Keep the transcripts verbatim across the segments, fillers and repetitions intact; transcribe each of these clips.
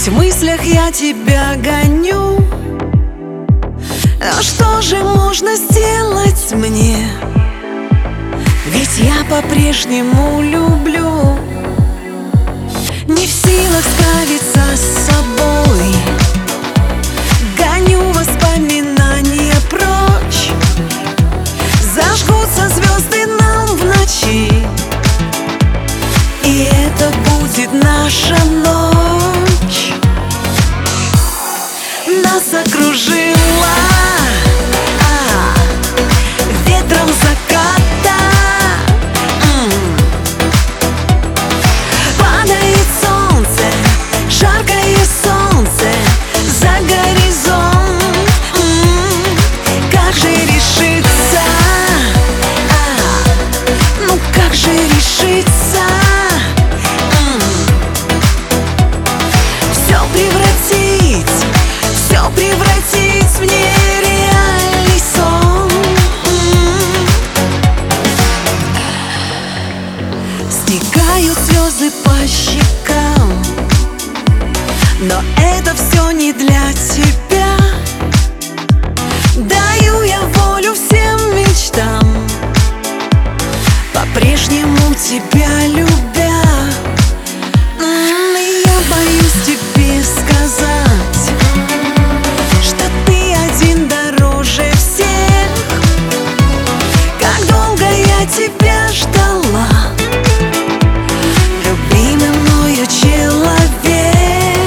Ведь в мыслях я тебя гоню. Но что же можно сделать мне? Ведь я по-прежнему люблю. Не в силах справиться с собой, гоню воспоминания прочь. Зажгутся звезды нам в ночи, и это будет наша ночь. Нас окружила а, ветром заката. М. Падает солнце, жаркое солнце за горизонт. М. Как же решиться? А, ну как же решиться? М. Все превратить, все превратить в нереальный сон. Стекают слезы по щекам, но это все не для тебя. Даю я волю всем мечтам, по-прежнему тебя любя. М, и я боюсь тебе сказать, что ты один дороже всех. Как долго я тебя ждала, любимый мною человек.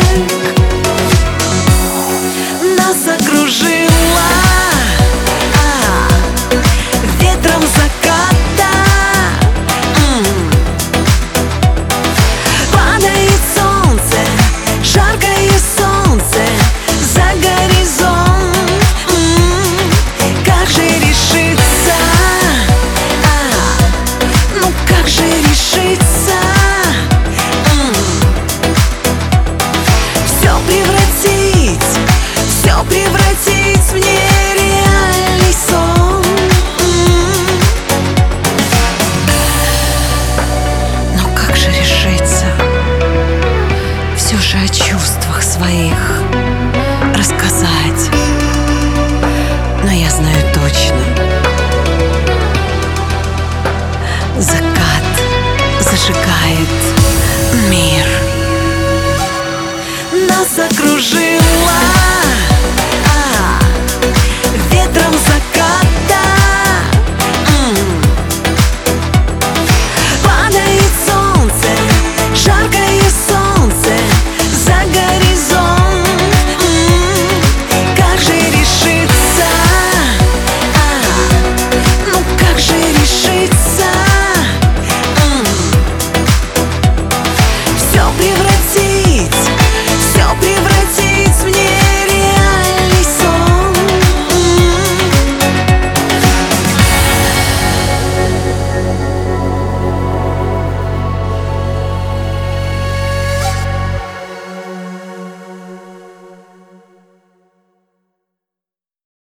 Нас окружила а, ветром заката. М. Падает солнце, жаркое солнце за горизонт. М. Как же решиться? А, ну как же решиться? М. Все превратить, все превратить в нереальный сон. М. Но как же решиться? Все же о чувствах своих рассказать. Но я знаю точно,